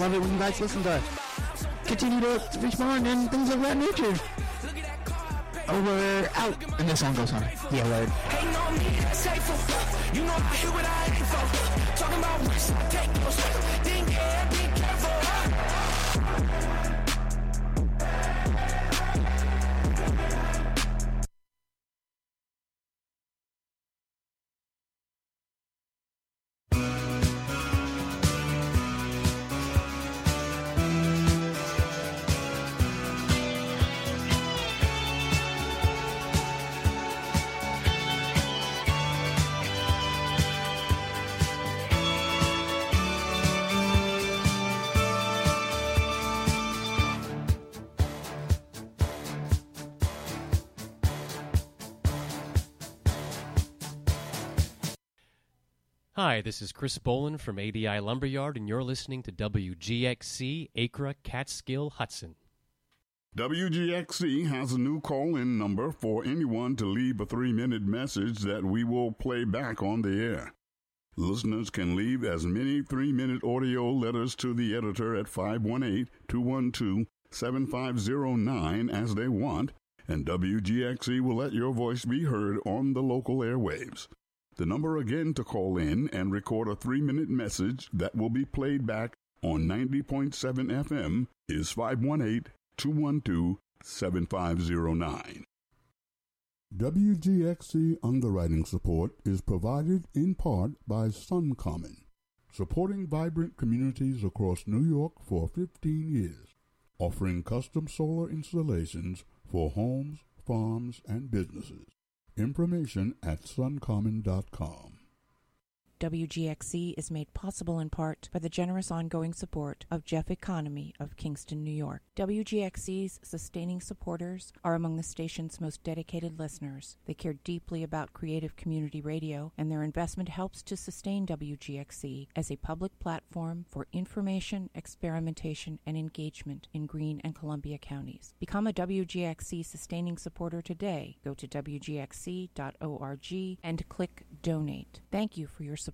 love it when you guys listen to us. Continue to respond and things of that nature. Over, out. And this song goes on. Yeah, word. Hating on me, safe. You know I hear what I ain't for. Talking about risks, I take those. Think, yeah, be careful. Hi, this is Chris Boland from ADI Lumberyard, and you're listening to WGXC, Acra, Catskill, Hudson. WGXC has a new call-in number for anyone to leave a 3-minute message that we will play back on the air. Listeners can leave as many 3-minute audio letters to the editor at 518-212-7509 as they want, and WGXC will let your voice be heard on the local airwaves. The number again to call in and record a 3-minute message that will be played back on 90.7 FM is 518-212-7509. WGXC underwriting support is provided in part by SunCommon, supporting vibrant communities across New York for 15 years, offering custom solar installations for homes, farms, and businesses. Information at suncommon.com. WGXC is made possible in part by the generous ongoing support of Jeff Economy of Kingston, New York. WGXC's sustaining supporters are among the station's most dedicated listeners. They care deeply about creative community radio, and their investment helps to sustain WGXC as a public platform for information, experimentation, and engagement in Greene and Columbia counties. Become a WGXC sustaining supporter today. Go to WGXC.org and click Donate. Thank you for your support.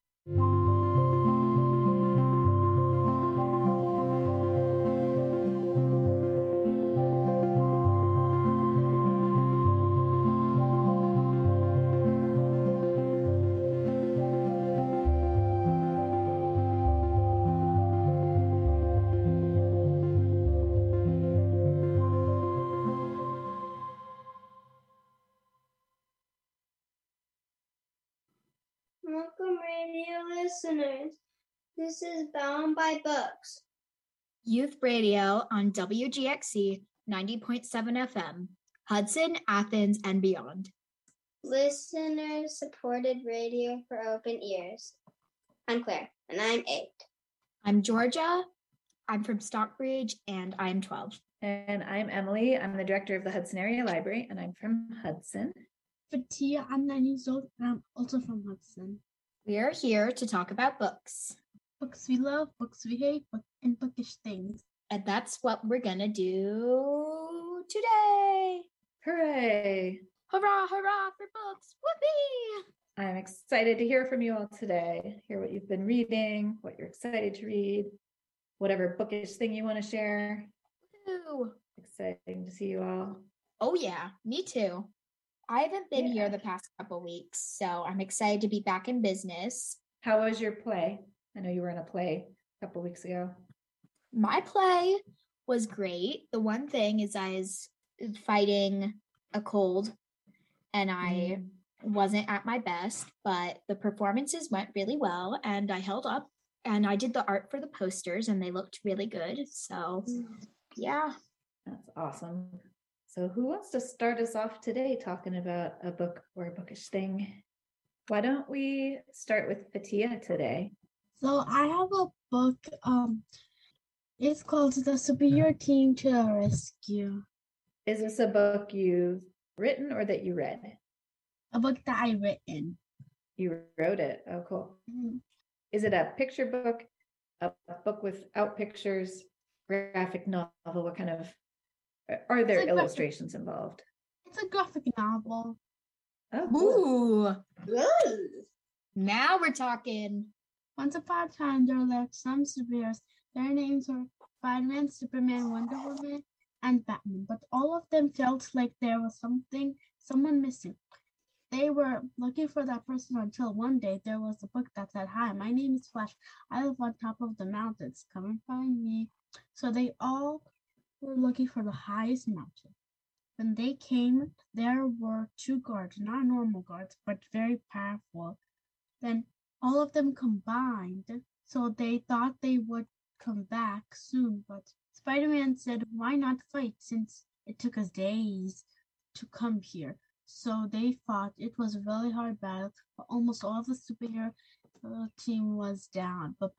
Welcome, radio listeners. This is Bound by Books. Youth Radio on WGXC 90.7 FM, Hudson, Athens, and beyond. Listener-supported radio for open ears. I'm Claire, and I'm 8. I'm Georgia. I'm from Stockbridge, and I'm 12. And I'm Emily. I'm the director of the Hudson Area Library, and I'm from Hudson. Fatia, I'm 9 years old, and I'm also from Hudson. We are here to talk about books. Books we love, books we hate, and bookish things. And that's what we're gonna do today. Hooray! Hurrah, hurrah for books! Whoopee! I'm excited to hear from you all today. Hear what you've been reading, what you're excited to read, whatever bookish thing you want to share. Woo! Exciting to see you all. Oh yeah, me too. I haven't been here the past couple weeks, so I'm excited to be back in business. How was your play? I know you were in a play a couple weeks ago. My play was great. The one thing is I was fighting a cold and I wasn't at my best, but the performances went really well and I held up and I did the art for the posters and they looked really good. So, yeah. That's awesome. So who wants to start us off today talking about a book or a bookish thing? Why don't we start with Fatia today? So I have a book, it's called The Superior Team to the Rescue. Is this a book you've written or that you read? A book that I written. You wrote it? Oh, cool. Mm-hmm. Is it a picture book, a book without pictures, graphic novel? What kind of... Are there illustrations involved? It's a graphic novel. Oh, cool. Ooh. Now we're talking. Once upon a time, there lived some superheroes Their names were Spider-Man, Superman, Wonder Woman, and Batman, but all of them felt like there was someone missing. They were looking for that person until one day there was a book that said, "Hi, my name is Flash. I live on top of the mountains. Come and find me." So they all were looking for the highest mountain. When they came, there were two guards, not normal guards, but very powerful. Then all of them combined, so they thought they would come back soon, but Spider-Man said, "Why not fight since it took us days to come here?" So they fought. It was a really hard battle, but almost all the superhero team was down. But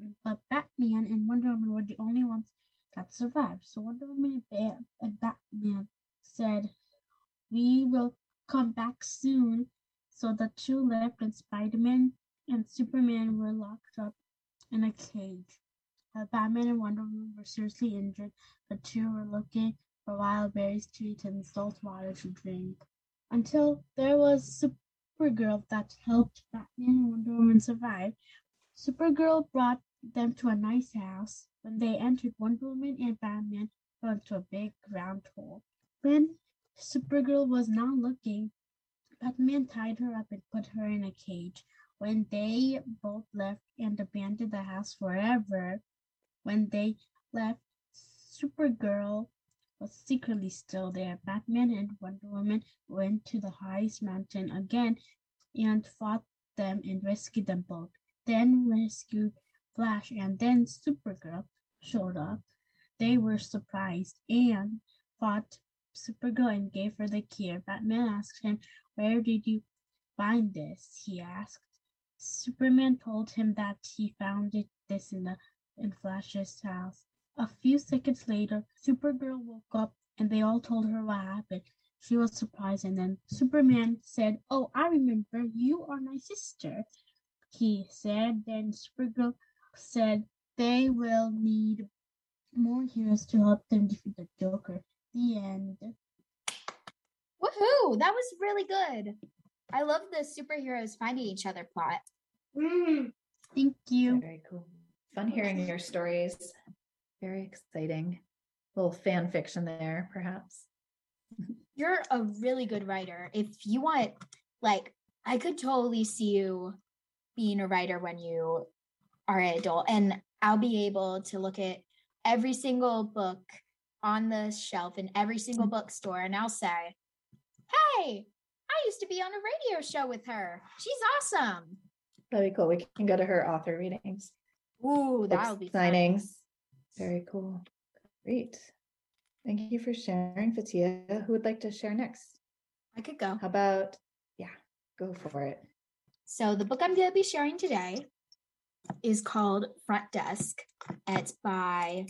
Batman and Wonder Woman were the only ones that survived. So Wonder Woman and Batman said, "We will come back soon." So the two left, and Spider-Man and Superman were locked up in a cage. Batman and Wonder Woman were seriously injured. The two were looking for wild berries to eat and salt water to drink. Until there was Supergirl that helped Batman and Wonder Woman survive. Supergirl brought them to a nice house. When they entered, Wonder Woman and Batman fell into a big round hole. When Supergirl was not looking, Batman tied her up and put her in a cage. When they both left and abandoned the house forever, when they left, Supergirl was secretly still there. Batman and Wonder Woman went to the highest mountain again and fought them and rescued them both. Then rescued Flash, and then Supergirl showed up. They were surprised and fought Supergirl and gave her the key. Batman asked him, "Where did you find this?" he asked. Superman told him that he found this in Flash's house. A few seconds later, Supergirl woke up and they all told her what happened. She was surprised, and then Superman said, "Oh, I remember, you are my sister," he said. Then Supergirl said they will need more heroes to help them defeat the Joker. The end. Woohoo! That was really good. I love the superheroes finding each other plot. Thank you. Very cool. Fun hearing your stories. Very exciting. A little fan fiction there, perhaps. You're a really good writer. If you want, like, I could totally see you being a writer when you are an adult, and I'll be able to look at every single book on the shelf in every single bookstore, and I'll say, "Hey, I used to be on a radio show with her. She's awesome." That'd be cool. We can go to her author readings. Ooh, that'll be fun. Signings. Very cool. Great. Thank you for sharing, Fatia. Who would like to share next? I could go. How about, go for it. So the book I'm going to be sharing today is called Front Desk. It's by,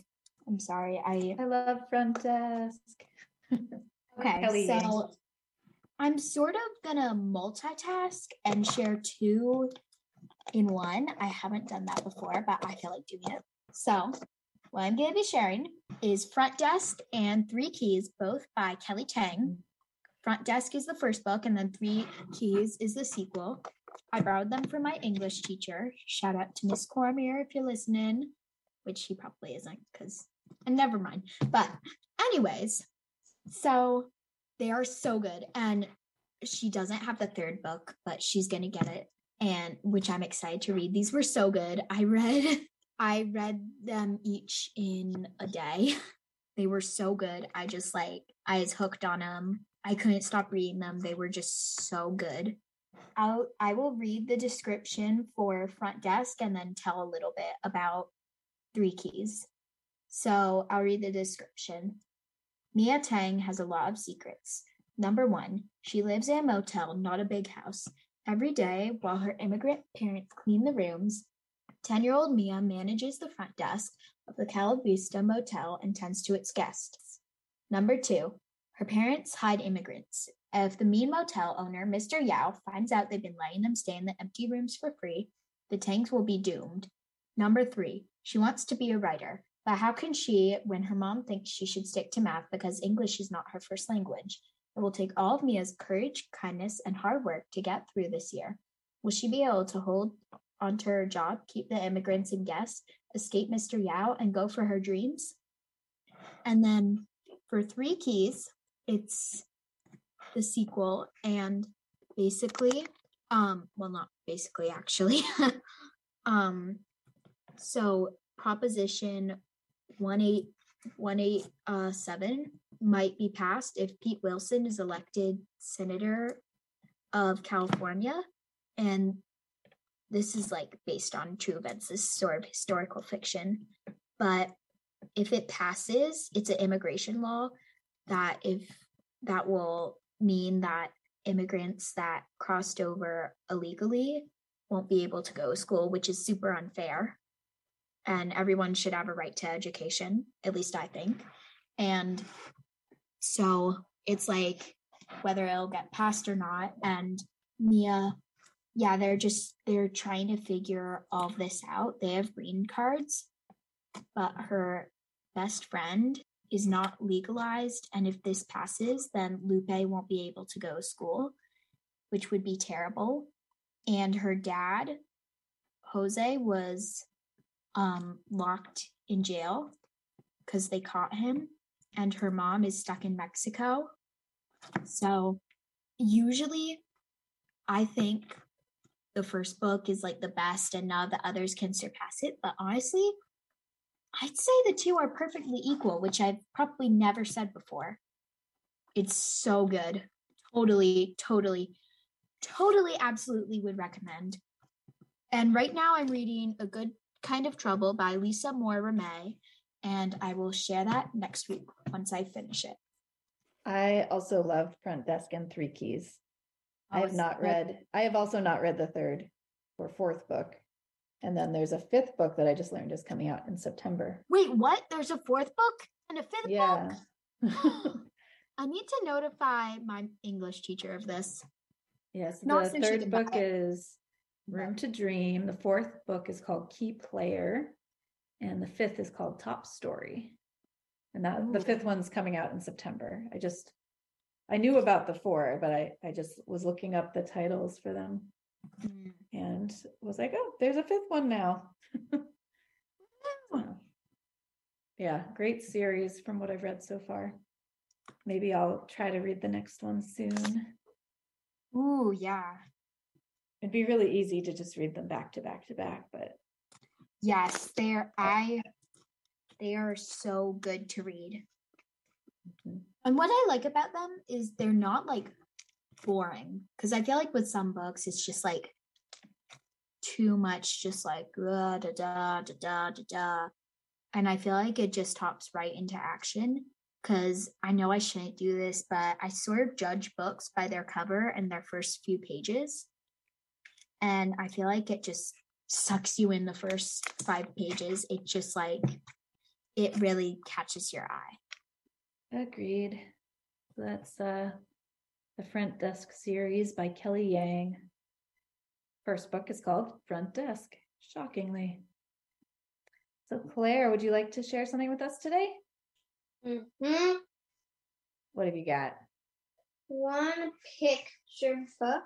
I love Front Desk. Okay, Kelly. so I'm sort of gonna multitask and share two in one. I haven't done that before, but I feel like doing it. So what I'm gonna be sharing is Front Desk and Three Keys, both by Kelly Tang. Front Desk is the first book, and then Three Keys is the sequel. I borrowed them from my English teacher. Shout out to Miss Cormier if you're listening, which she probably isn't, and never mind. But anyways, so they are so good, and she doesn't have the third book, but she's gonna get it, and which I'm excited to read. These were so good. I read them each in a day. They were so good. I was hooked on them. I couldn't stop reading them. They were just so good. I will read the description for Front Desk and then tell a little bit about Three Keys. So I'll read the description. Mia Tang has a lot of secrets. Number 1, she lives in a motel, not a big house. Every day, while her immigrant parents clean the rooms, 10-year-old Mia manages the front desk of the Cala Vista Motel and tends to its guests. Number 2, her parents hide immigrants. If the mean motel owner, Mr. Yao, finds out they've been letting them stay in the empty rooms for free, the Tangs will be doomed. Number 3, she wants to be a writer. But how can she when her mom thinks she should stick to math because English is not her first language? It will take all of Mia's courage, kindness, and hard work to get through this year. Will she be able to hold onto her job, keep the immigrants and guests, escape Mr. Yao and go for her dreams. And then for Three Keys, it's the sequel, and basically, well, not basically, actually. So Proposition 18187 might be passed if Pete Wilson is elected senator of California, and this is like based on true events. This is sort of historical fiction, but if it passes, it's an immigration law that will mean that immigrants that crossed over illegally won't be able to go to school, which is super unfair. And everyone should have a right to education, at least I think. And so it's like whether it'll get passed or not. And Mia, yeah, they're trying to figure all of this out. They have green cards, but her best friend is not legalized. And if this passes, then Lupe won't be able to go to school, which would be terrible. And her dad, Jose, was locked in jail because they caught him. And her mom is stuck in Mexico. So usually I think the first book is like the best and now the others can surpass it. But honestly, I'd say the two are perfectly equal, which I've probably never said before. It's so good. Totally, absolutely would recommend. And right now I'm reading A Good Kind of Trouble by Lisa Moore Ramey, and I will share that next week once I finish it. I also loved Front Desk and Three Keys. I have also not read the third or fourth book. And then there's a fifth book that I just learned is coming out in September. Wait, what? There's a fourth book and a fifth book? I need to notify my English teacher of this. Yes, the third book is Room to Dream. The fourth book is called Key Player. And the fifth is called Top Story. And the fifth one's coming out in September. I knew about the four, but I just was looking up the titles for them and was like, oh, there's a fifth one now. So, yeah, great series from what I've read so far. Maybe I'll try to read the next one soon. Ooh, yeah. It'd be really easy to just read them back to back to back, but yes, they are so good to read. Mm-hmm. And what I like about them is they're not like boring, because I feel like with some books it's just like too much, just like da da da da da da, and I feel like it just hops right into action. Because I know I shouldn't do this, but I sort of judge books by their cover and their first few pages, and I feel like it just sucks you in the first 5 pages. It just like it really catches your eye. Agreed. That's the Front Desk series by Kelly Yang. First book is called Front Desk, shockingly. So Claire, would you like to share something with us today? Mm-hmm. What have you got? One picture book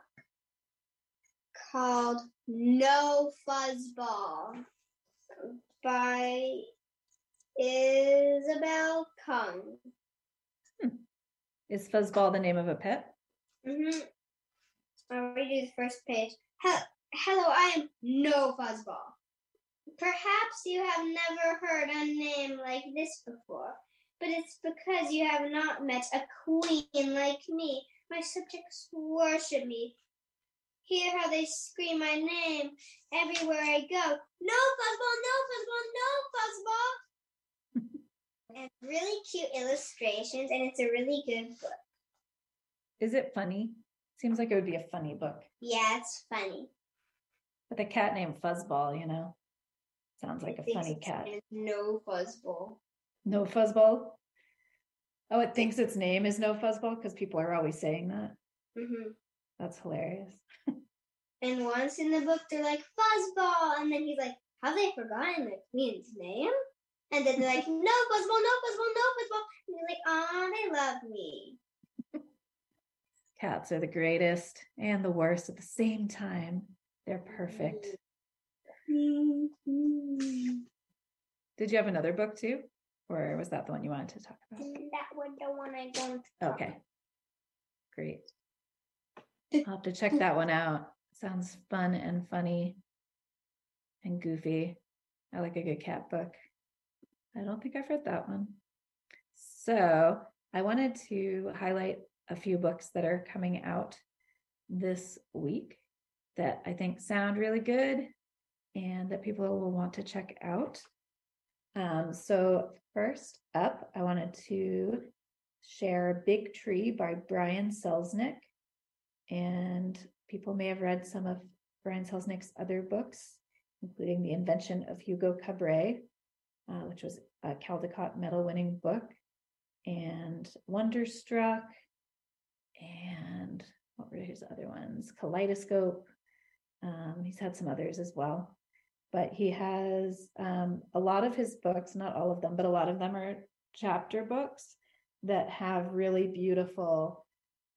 called No Fuzzball by Isabel Kung. Is Fuzzball the name of a pet? Mm-hmm. I'll read you the first page. Hello, I am No Fuzzball. Perhaps you have never heard a name like this before, but it's because you have not met a queen like me. My subjects worship me. Hear how they scream my name everywhere I go. No Fuzzball, no Fuzzball, no Fuzzball. And really cute illustrations, and it's a really good book. Is it funny? Seems like it would be a funny book. Yeah, it's funny. But the cat named Fuzzball, sounds like a funny cat. No Fuzzball. No Fuzzball? Oh, it thinks its name is No Fuzzball because people are always saying that. Mm-hmm. That's hilarious. And once in the book, they're like, Fuzzball! And then he's like, have they forgotten the queen's name? And then they're like, no Fuzzball, no Fuzzball, no Fuzzball. And you're like, aw, they love me. Cats are the greatest and the worst at the same time. They're perfect. Mm-hmm. Did you have another book too? Or was that the one you wanted to talk about? That was the one I don't. Okay. Great. I'll have to check that one out. Sounds fun and funny and goofy. I like a good cat book. I don't think I've read that one. So I wanted to highlight a few books that are coming out this week that I think sound really good and that people will want to check out. So first up, I wanted to share Big Tree by Brian Selznick. And people may have read some of Brian Selznick's other books, including The Invention of Hugo Cabret, which was a Caldecott Medal winning book, and Wonderstruck, and what were his other ones? Kaleidoscope. He's had some others as well. But he has a lot of his books, not all of them, but a lot of them are chapter books that have really beautiful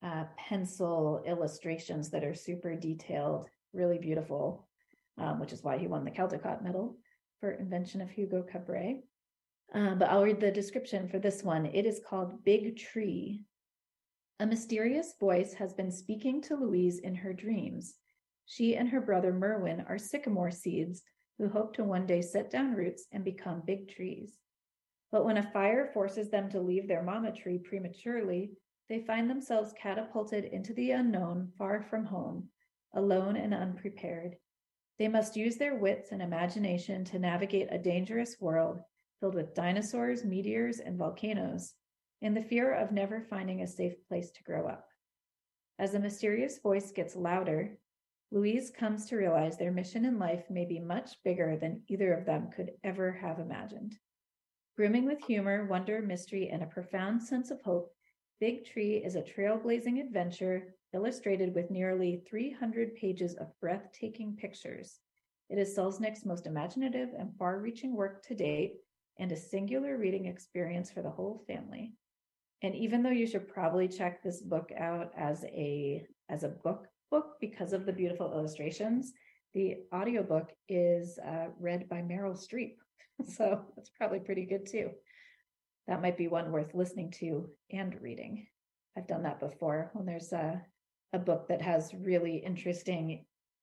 pencil illustrations that are super detailed, really beautiful, which is why he won the Caldecott Medal for Invention of Hugo Cabret. But I'll read the description for this one. It is called Big Tree. A mysterious voice has been speaking to Louise in her dreams. She and her brother Merwin are sycamore seeds who hope to one day set down roots and become big trees. But when a fire forces them to leave their mama tree prematurely, they find themselves catapulted into the unknown, far from home, alone and unprepared. They must use their wits and imagination to navigate a dangerous world filled with dinosaurs, meteors, and volcanoes, in the fear of never finding a safe place to grow up. As the mysterious voice gets louder, Louise comes to realize their mission in life may be much bigger than either of them could ever have imagined. Brimming with humor, wonder, mystery, and a profound sense of hope, Big Tree is a trailblazing adventure illustrated with nearly 300 pages of breathtaking pictures. It is Selznick's most imaginative and far-reaching work to date, and a singular reading experience for the whole family. And even though you should probably check this book out as a book because of the beautiful illustrations, the audiobook is read by Meryl Streep. So that's probably pretty good too. That might be one worth listening to and reading. I've done that before when there's a book that has really interesting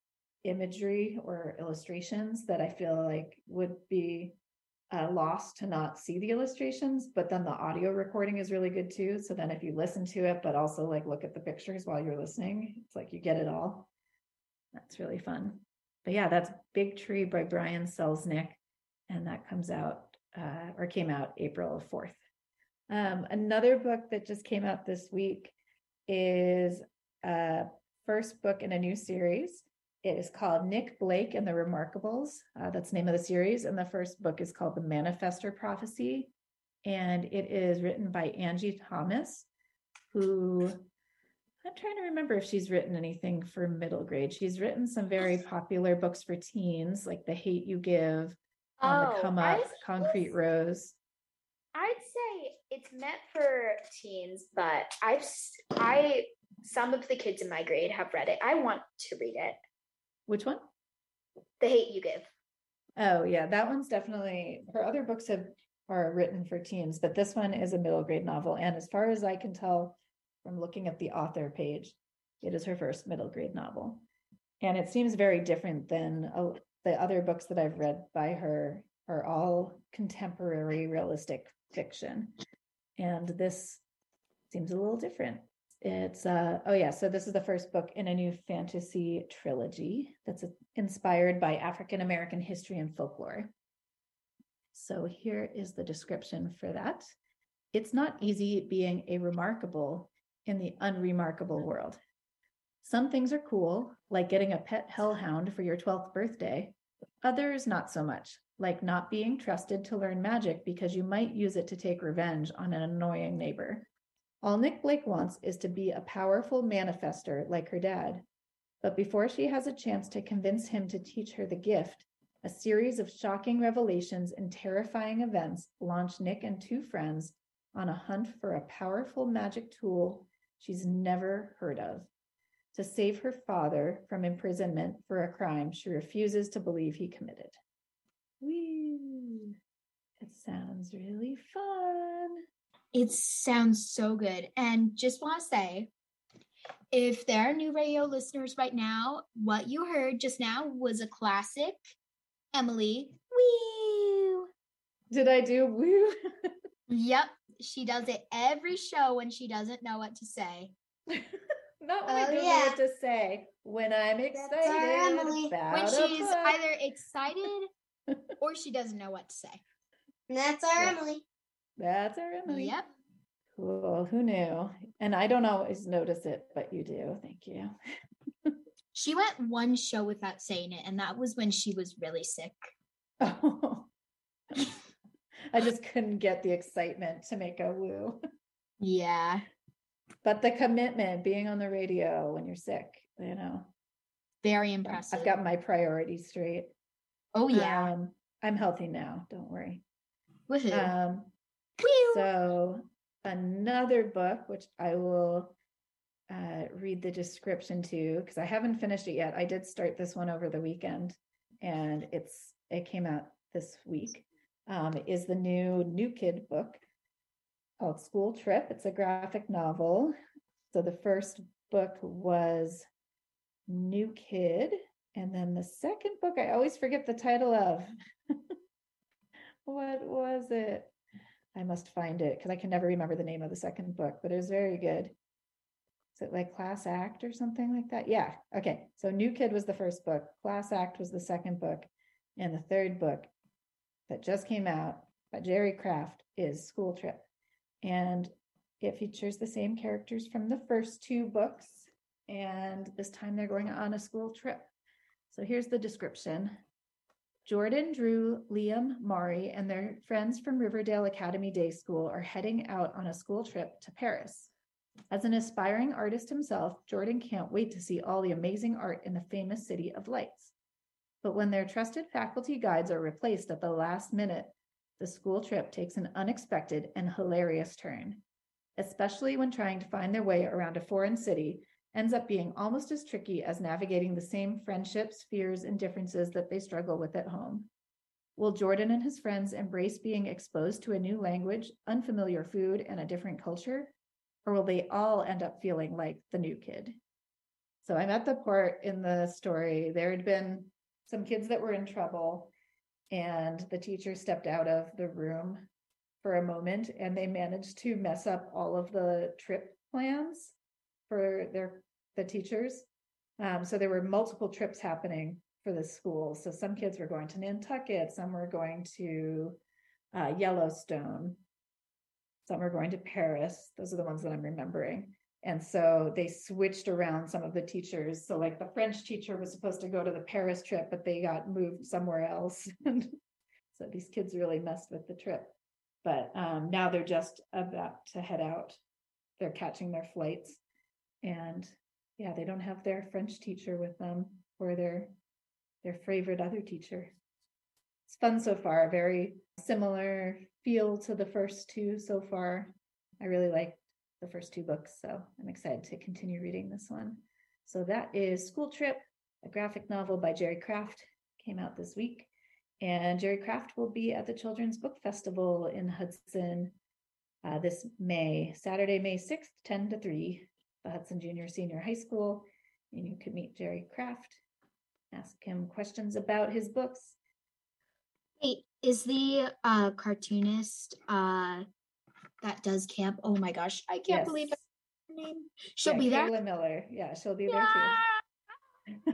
imagery or illustrations that I feel like would be lost to not see the illustrations, but then the audio recording is really good too. So then if you listen to it, but also like look at the pictures while you're listening, it's like you get it all. That's really fun. But yeah, that's Big Tree by Brian Selznick. And that comes out or came out April 4th. Another book that just came out this week is first book in a new series. It is called Nick Blake and the Remarkables. That's the name of the series. And the first book is called The Manifestor Prophecy. And it is written by Angie Thomas, who I'm trying to remember if she's written anything for middle grade. She's written some very popular books for teens, like The Hate You Give, On the Come Up, Concrete Rose. I'd say it's meant for teens, but some of the kids in my grade have read it. I want to read it. Which one? The Hate You Give. Oh yeah, that one's definitely, her other books are written for teens, but this one is a middle grade novel. And as far as I can tell from looking at the author page, it is her first middle grade novel. And it seems very different than the other books that I've read by her are all contemporary realistic fiction. And this seems a little different. It's, so this is the first book in a new fantasy trilogy that's inspired by African American history and folklore. So here is the description for that. It's not easy being a remarkable in the unremarkable world. Some things are cool, like getting a pet hellhound for your 12th birthday. Others not so much, like not being trusted to learn magic because you might use it to take revenge on an annoying neighbor. All Nick Blake wants is to be a powerful manifestor like her dad. But before she has a chance to convince him to teach her the gift, a series of shocking revelations and terrifying events launch Nick and two friends on a hunt for a powerful magic tool she's never heard of, to save her father from imprisonment for a crime she refuses to believe he committed. Whee! It sounds really fun. It sounds so good. And just want to say, if there are new radio listeners right now, what you heard just now was a classic Emily woo. Did I do woo? Yep. She does it every show when she doesn't know what to say. Not when I don't know what to say. When I'm excited about when she's book. either excited or she doesn't know what to say. And that's our Emily. That's our Emily. Yep. Cool. Who knew? And I don't always notice it, but you do. Thank you. She went one show without saying it, and that was when she was really sick. Oh. I just couldn't get the excitement to make a woo. Yeah. But the commitment, being on the radio when you're sick, Very impressive. I've got my priorities straight. Oh, yeah. I'm healthy now. Don't worry. Woohoo. So another book, which I will read the description to, because I haven't finished it yet. I did start this one over the weekend, and it came out this week. Is the new kid book called School Trip. It's a graphic novel. So the first book was New Kid, and then the second book, I always forget the title of. What was it? I must find it because I can never remember the name of the second book, but it was very good. Is it like Class Act or something like that? Yeah. Okay. So New Kid was the first book. Class Act was the second book. And the third book that just came out by Jerry Craft is School Trip. And it features the same characters from the first two books. And this time they're going on a school trip. So here's the description. Jordan, Drew, Liam, Mari, and their friends from Riverdale Academy Day School are heading out on a school trip to Paris. As an aspiring artist himself, Jordan can't wait to see all the amazing art in the famous City of Lights. But when their trusted faculty guides are replaced at the last minute, the school trip takes an unexpected and hilarious turn. Especially when trying to find their way around a foreign city ends up being almost as tricky as navigating the same friendships, fears, and differences that they struggle with at home. Will Jordan and his friends embrace being exposed to a new language, unfamiliar food, and a different culture? Or will they all end up feeling like the new kid? So I'm at the part in the story, there had been some kids that were in trouble, and the teacher stepped out of the room for a moment, and they managed to mess up all of the trip plans for the teachers. So there were multiple trips happening for the school. So some kids were going to Nantucket, some were going to Yellowstone, some were going to Paris. Those are the ones that I'm remembering. And so they switched around some of the teachers. So like the French teacher was supposed to go to the Paris trip, but they got moved somewhere else. So these kids really messed with the trip. But now they're just about to head out. They're catching their flights. And yeah, they don't have their French teacher with them or their favorite other teacher. It's fun so far. Very similar feel to the first two so far. I really liked the first two books, so I'm excited to continue reading this one. So that is School Trip, a graphic novel by Jerry Craft, came out this week. And Jerry Craft will be at the Children's Book Festival in Hudson this Saturday, May 6th, 10 to 3, the Hudson Junior Senior High School. And you could meet Jerry Craft, ask him questions about his books. Wait, is the cartoonist that does camp? Oh my gosh, I can't believe her name. She'll be there. Kayla Miller. Yeah, she'll be there too.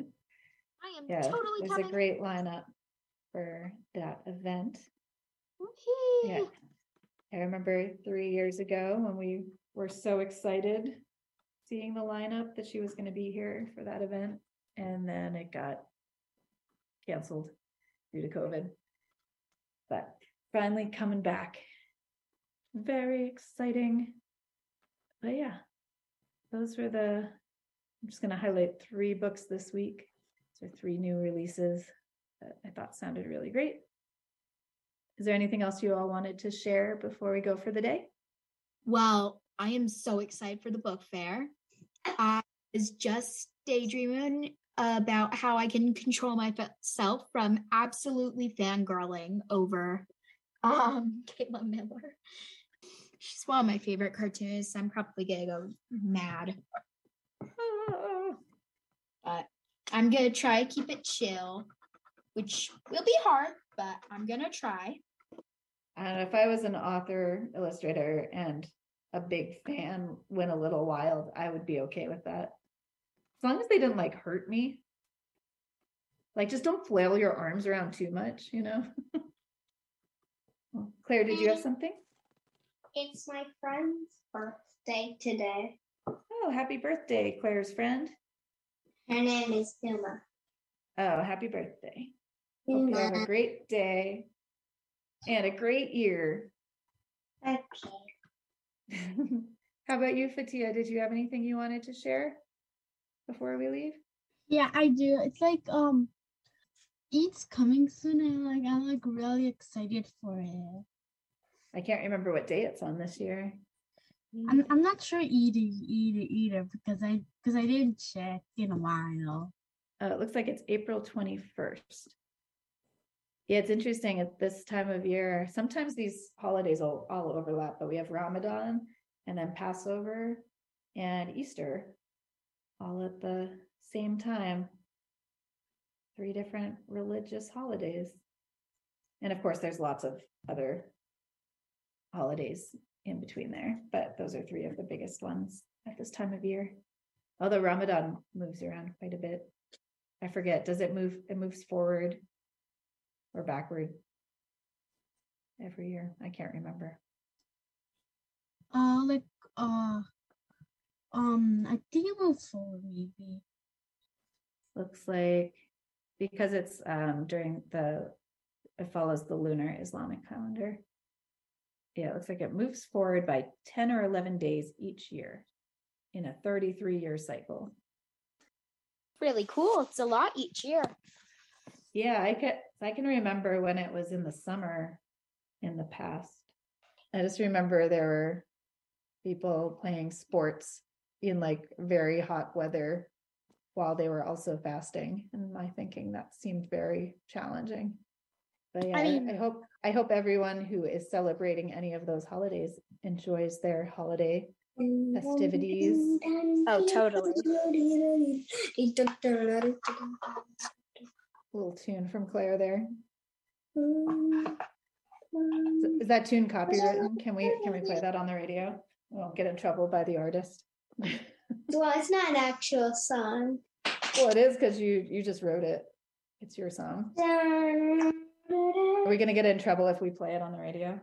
I am totally there's coming. A great lineup for that event. Woo-hoo. Yeah. I remember 3 years ago when we were so excited seeing the lineup that she was going to be here for that event. And then it got canceled due to COVID. But finally coming back. Very exciting. But yeah, those were I'm just going to highlight 3 books this week. So 3 new releases that I thought sounded really great. Is there anything else you all wanted to share before we go for the day? Well, I am so excited for the book fair. I was just daydreaming about how I can control myself from absolutely fangirling over Kayla Miller. She's one of my favorite cartoonists. I'm probably gonna go mad. But I'm gonna try to keep it chill, which will be hard, but I'm gonna try. I don't know, if I was an author, illustrator, and a big fan went a little wild, I would be okay with that. As long as they didn't like hurt me. Like, just don't flail your arms around too much, you know? Well, Claire, did you have something? It's my friend's birthday today. Oh, happy birthday, Claire's friend. Her name is Uma. Oh, happy birthday. Hope you have a great day and a great year. Okay. How about you, Fatia? Did you have anything you wanted to share before we leave? Yeah, I do. It's like Eid's coming soon, and I'm like really excited for it. I can't remember what day it's on this year. I'm not sure either because I didn't check in a while. It looks like it's April 21st. Yeah, it's interesting at this time of year. Sometimes these holidays all overlap, but we have Ramadan and then Passover and Easter all at the same time. 3 different religious holidays. And of course, there's lots of other holidays in between there, but those are 3 of the biggest ones at this time of year. Although Ramadan moves around quite a bit. I forget, does it move? It moves forward or backward every year? I can't remember. I think it moves forward maybe. Looks like because it's it follows the lunar Islamic calendar. Yeah, it looks like it moves forward by 10 or 11 days each year in a 33-year cycle. Really cool. It's a lot each year. Yeah, I can remember when it was in the summer in the past. I just remember there were people playing sports in like very hot weather while they were also fasting. And my thinking that seemed very challenging. But yeah, I hope everyone who is celebrating any of those holidays enjoys their holiday festivities. Oh, totally. Little tune from Claire there. Is that tune copywritten? Can we play that on the radio? We won't get in trouble by the artist. Well, it's not an actual song. Well, it is because you just wrote it. It's your song. Are we gonna get in trouble if we play it on the radio?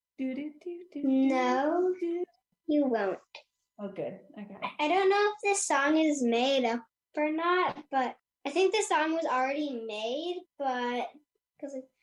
No, you won't. Oh, good. Okay. I don't know if this song is made up or not, but I think the song was already made, but because like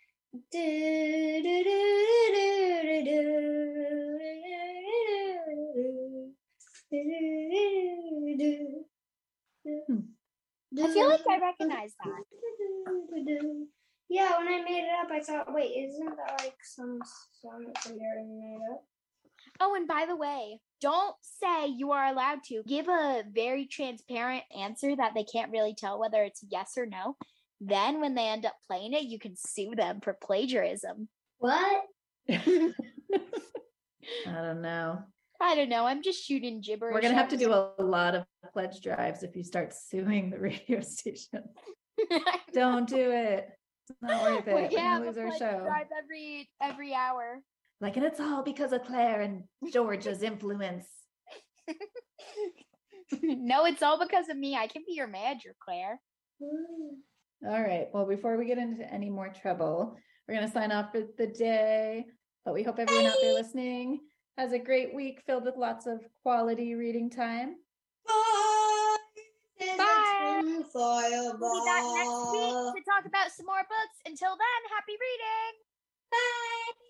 I feel like I recognize that. Yeah, when I made it up, I thought, wait, isn't that like some song that somebody already made up? Oh, and by the way, don't say you are allowed to. Give a very transparent answer that they can't really tell whether it's yes or no. Then when they end up playing it, you can sue them for plagiarism. What? I don't know. I don't know. I'm just shooting gibberish. We're going to have to do a lot of pledge drives if you start suing the radio station. Don't do it. It's not worth it. We're going to lose our show. Drive every hour. Like, and it's all because of Claire and Georgia's influence. No, it's all because of me. I can be your manager, Claire. All right. Well, before we get into any more trouble, we're going to sign off for the day. But we hope everyone out there listening has a great week filled with lots of quality reading time. Bye. We'll be back next week to talk about some more books. Until then, happy reading. Bye.